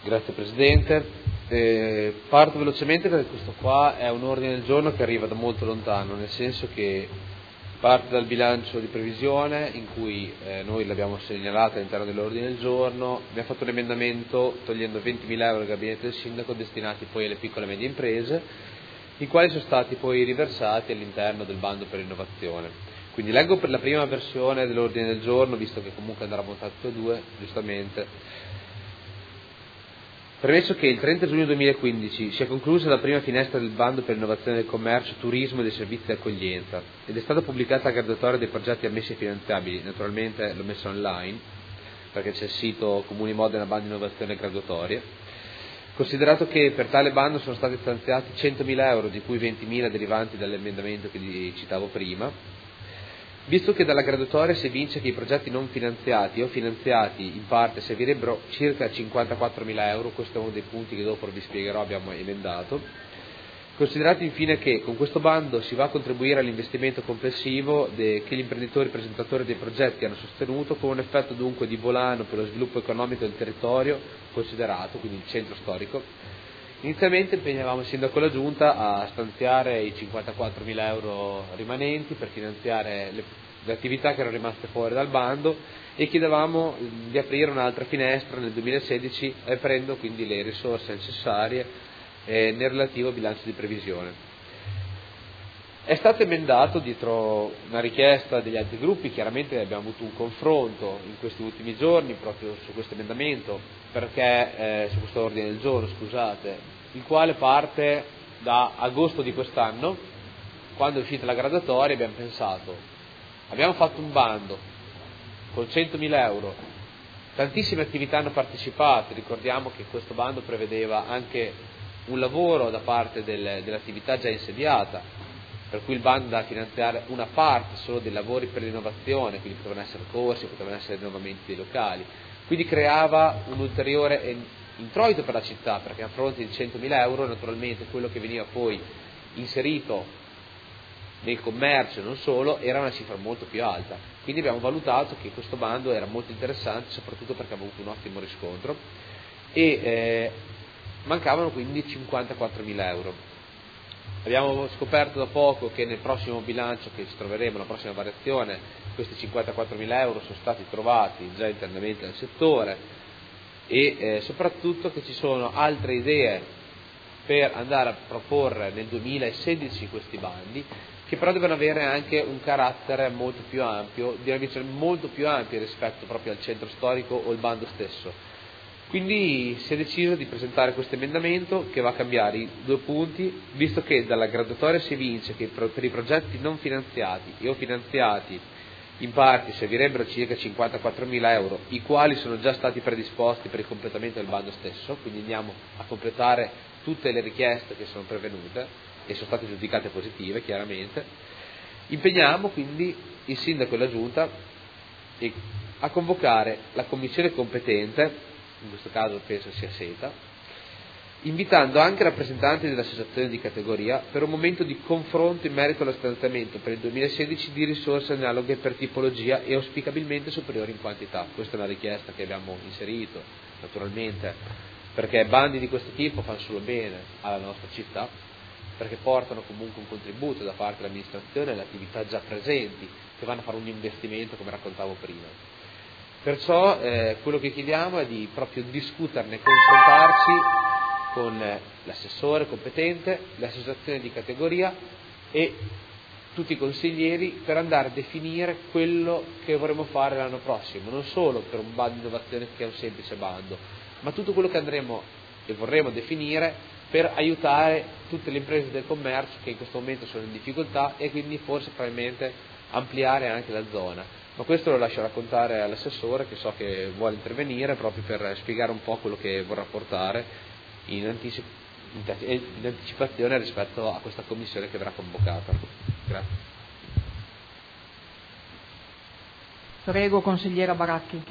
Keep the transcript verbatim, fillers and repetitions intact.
Grazie Presidente. Eh, parto velocemente perché questo qua è un ordine del giorno che arriva da molto lontano, nel senso che parte dal bilancio di previsione in cui eh, noi l'abbiamo segnalato all'interno dell'ordine del giorno, abbiamo fatto un emendamento togliendo ventimila euro al gabinetto del sindaco destinati poi alle piccole e medie imprese, i quali sono stati poi riversati all'interno del bando per l'innovazione. Quindi leggo per la prima versione dell'ordine del giorno, visto che comunque andrà votato tutte e due, giustamente. Premesso che il trenta giugno duemilaquindici si è conclusa la prima finestra del bando per l'innovazione del commercio, turismo e dei servizi di accoglienza ed è stata pubblicata la graduatoria dei progetti ammessi e finanziabili, naturalmente l'ho messa online perché c'è il sito Comuni Modena Bando Innovazione e Graduatorie, considerato che per tale bando sono stati stanziati centomila euro, di cui ventimila derivanti dall'emendamento che vi citavo prima. Visto che dalla graduatoria si evince che i progetti non finanziati o finanziati in parte servirebbero circa cinquantaquattromila euro, questo è uno dei punti che dopo vi spiegherò, abbiamo emendato, considerato infine che con questo bando si va a contribuire all'investimento complessivo de, che gli imprenditori presentatori dei progetti hanno sostenuto, con un effetto dunque di volano per lo sviluppo economico del territorio considerato, quindi il centro storico. Inizialmente impegnavamo il sindaco e la giunta a stanziare i cinquantaquattromila euro rimanenti per finanziare le, le attività che erano rimaste fuori dal bando e chiedevamo di aprire un'altra finestra nel duemilasedici aprendo quindi le risorse necessarie eh, nel relativo bilancio di previsione. È stato emendato dietro una richiesta degli altri gruppi, chiaramente abbiamo avuto un confronto in questi ultimi giorni proprio su questo emendamento, perché eh, su questo ordine del giorno, scusate, il quale parte da agosto di quest'anno, quando è uscita la graduatoria abbiamo pensato, abbiamo fatto un bando con centomila euro, tantissime attività hanno partecipato, ricordiamo che questo bando prevedeva anche un lavoro da parte del, dell'attività già insediata, per cui il bando da finanziare una parte solo dei lavori per l'innovazione, quindi potevano essere corsi, potevano essere rinnovamenti dei locali, quindi creava un ulteriore introito per la città, perché a fronte di centomila euro naturalmente quello che veniva poi inserito nel commercio e non solo era una cifra molto più alta, quindi abbiamo valutato che questo bando era molto interessante soprattutto perché aveva avuto un ottimo riscontro e eh, mancavano quindi cinquantaquattromila euro. Abbiamo scoperto da poco che nel prossimo bilancio che ci troveremo, la prossima variazione, questi cinquantaquattromila euro sono stati trovati già internamente nel settore e eh, soprattutto che ci sono altre idee per andare a proporre nel duemilasedici questi bandi, che però devono avere anche un carattere molto più ampio, di una visione molto più ampia rispetto proprio al centro storico o il bando stesso. Quindi si è deciso di presentare questo emendamento che va a cambiare i due punti, visto che dalla graduatoria si evince che per i progetti non finanziati e o finanziati in parte servirebbero circa cinquantaquattromila euro, i quali sono già stati predisposti per il completamento del bando stesso, quindi andiamo a completare tutte le richieste che sono pervenute e sono state giudicate positive chiaramente. Impegniamo quindi il sindaco e la giunta a convocare la commissione competente, in questo caso penso sia SETA, invitando anche rappresentanti delle associazioni di categoria per un momento di confronto in merito allo stanziamento per il duemilasedici di risorse analoghe per tipologia e auspicabilmente superiori in quantità. Questa è una richiesta che abbiamo inserito, naturalmente, perché bandi di questo tipo fanno solo bene alla nostra città, perché portano comunque un contributo da parte dell'amministrazione alle attività già presenti, che vanno a fare un investimento come raccontavo prima. Perciò eh, quello che chiediamo è di proprio discuterne, confrontarci con eh, l'assessore competente, le associazioni di categoria e tutti i consiglieri per andare a definire quello che vorremmo fare l'anno prossimo, non solo per un bando di innovazione che è un semplice bando, ma tutto quello che andremo e vorremmo definire per aiutare tutte le imprese del commercio che in questo momento sono in difficoltà e quindi forse probabilmente ampliare anche la zona. Ma questo lo lascio raccontare all'assessore che so che vuole intervenire proprio per spiegare un po' quello che vorrà portare in, anticip- in anticipazione rispetto a questa commissione che verrà convocata. Grazie. Prego, consigliera Baracchi.